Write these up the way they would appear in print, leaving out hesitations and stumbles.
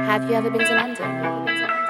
Have you ever been to London?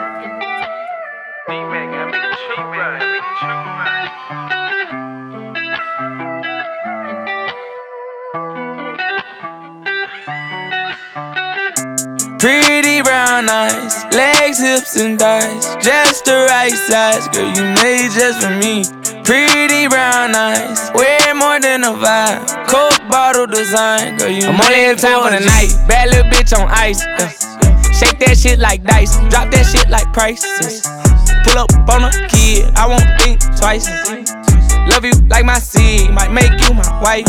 Pretty brown eyes, legs, hips, and thighs, just the right size, girl, you made just for me. Pretty brown eyes, way more than a vibe. Coke bottle design, girl, you I'm only in town for the night. Bad little bitch on ice. Shake that shit like dice, drop that shit like prices. Pull up on a kid, I won't think twice. Love you like my seed, might make you my wife.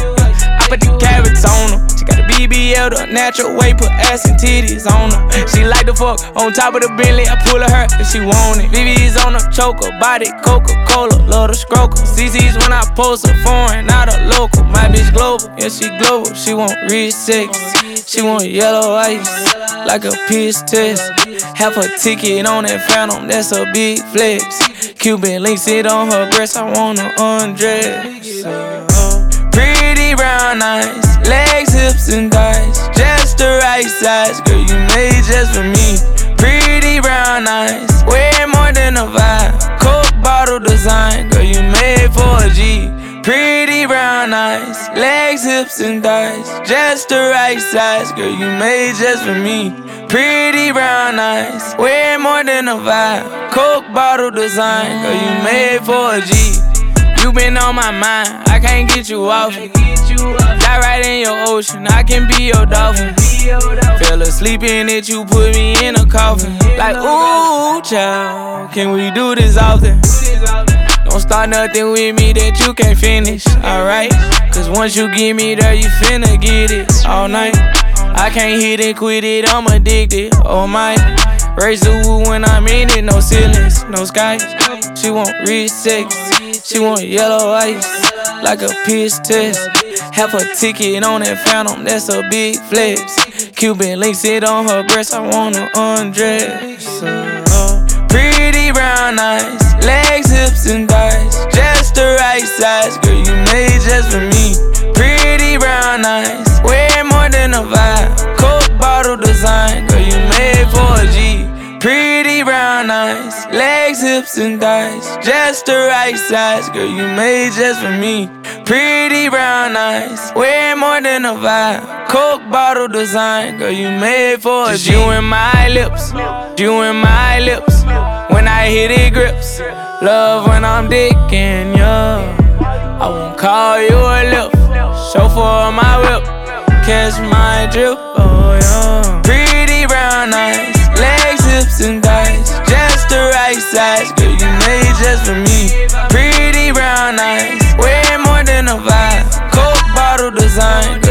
I put the carrots on her. She got a BBL the natural way, put ass and titties on her. She like the fuck on top of the Bentley, I pull her if she want it. VV's on her choker, body Coca-Cola, love the scroker. CC's when I post a foreign, not a local. My bitch global, yeah she global. She want rich sex, she want yellow ice, like a piss test. Have her ticket on that Phantom, that's a big flex. Cuban links it on her breast, I wanna undress. Pretty brown eyes, legs, hips, and thighs, just the right size, girl, you made just for me. Pretty brown eyes, way more than a vibe. Coke bottle design, girl, you made for a G. Pretty brown eyes, legs, hips, and thighs, just the right size, girl, you made just for me. Pretty brown eyes, way more than a vibe. Coke bottle design, girl, you made for a G. You been on my mind, I can't get you off it. Die right in your ocean, I can be your dolphin. Fell asleep in it, you put me in a coffin. Like, ooh, child, can we do this often? Don't start nothing with me that you can't finish, alright? Cause once you get me there, you finna get it all night. I can't hit and quit it, I'm addicted, oh my. Raise the wood when I'm in it, no ceilings, no skies. She want rich sex, she want yellow ice, like a piss test. Have her ticket on that Phantom, that's a big flex. Cuban links it on her breast, I wanna undress. Pretty brown eyes, legs, hips, and thighs, just the right size, girl, you made just for me. Pretty brown eyes, way more than a vibe. Coke bottle design, girl, you made for a G. Pretty brown eyes, legs, hips, and thighs, just the right size, girl, you made just for me. Pretty brown eyes, way more than a vibe. Coke bottle design, girl, you made for a G. Just you and my lips, you and my lips. When I hit it grips, love when I'm dicking ya. I won't call you a lip, chauffeur on my whip, catch my drip, oh yeah. Pretty brown eyes, legs, hips, and thighs, just the right size, girl, you made just for me. Pretty brown eyes, way more than a vibe. Coke bottle design,